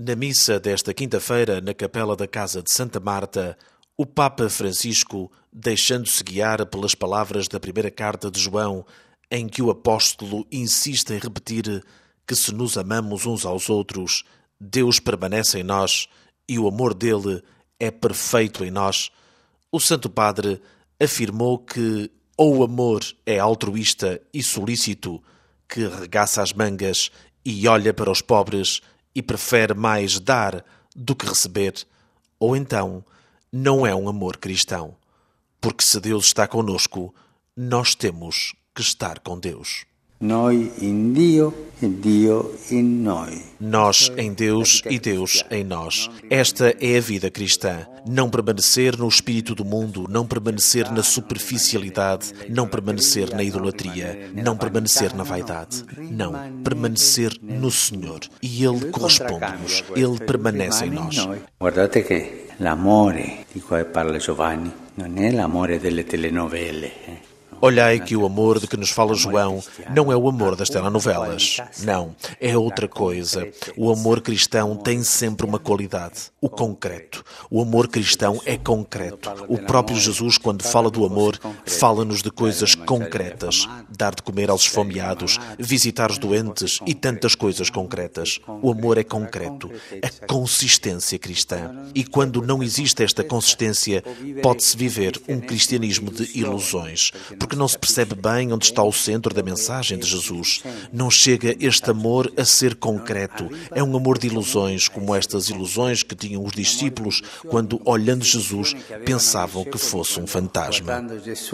Na missa desta quinta-feira, na capela da Casa de Santa Marta, o Papa Francisco, deixando-se guiar pelas palavras da primeira carta de João, em que o apóstolo insiste em repetir que se nos amamos uns aos outros, Deus permanece em nós e o amor dele é perfeito em nós, o Santo Padre afirmou que ou o amor é altruísta e solícito, que arregaça as mangas e olha para os pobres e prefere mais dar do que receber, ou então não é um amor cristão, porque se Deus está conosco, nós temos que estar com Deus. Noi in Dio e Dio in noi. Nós em Deus e Deus em nós. Esta é a vida cristã. Não permanecer no espírito do mundo, não permanecer na superficialidade, não permanecer na idolatria, não permanecer na vaidade. Não, permanecer no Senhor. E Ele corresponde-nos, Ele permanece em nós. Guardate che l'amore di cui parla Giovanni non è l'amore delle telenovele. Olhai que o amor de que nos fala João não é o amor das telenovelas. Não, é outra coisa. O amor cristão tem sempre uma qualidade, o concreto. O amor cristão é concreto. O próprio Jesus, quando fala do amor, fala-nos de coisas concretas. Dar de comer aos esfomeados, visitar os doentes e tantas coisas concretas. O amor é concreto. A consistência cristã. E quando não existe esta consistência, pode-se viver um cristianismo de ilusões. Porque não se percebe bem onde está o centro da mensagem de Jesus. Não chega este amor a ser concreto. É um amor de ilusões, como estas ilusões que tinham os discípulos quando, olhando Jesus, pensavam que fosse um fantasma.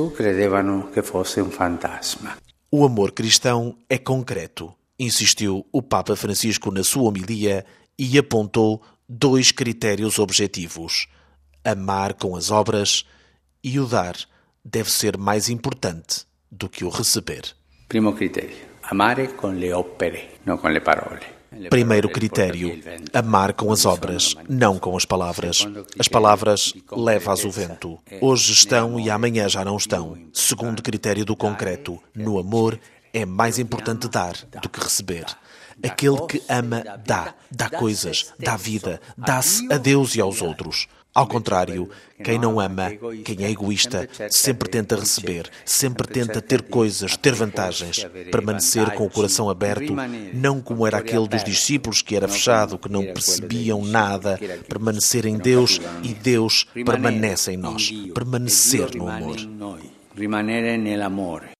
O amor cristão é concreto, insistiu o Papa Francisco na sua homilia e apontou 2 critérios objetivos: amar com as obras e o dar deve ser mais importante do que o receber. Primo critério, amare con le opere, não com le parole. Primeiro critério, amar com as obras, não com as palavras. As palavras leva-as o vento. Hoje estão e amanhã já não estão. Segundo critério do concreto, no amor é mais importante dar do que receber. Aquele que ama dá coisas, dá vida, dá-se a Deus e aos outros. Ao contrário, quem não ama, quem é egoísta, sempre tenta receber, sempre tenta ter coisas, ter vantagens, permanecer com o coração aberto, não como era aquele dos discípulos que era fechado, que não percebiam nada, permanecer em Deus e Deus permanece em nós, permanecer no amor.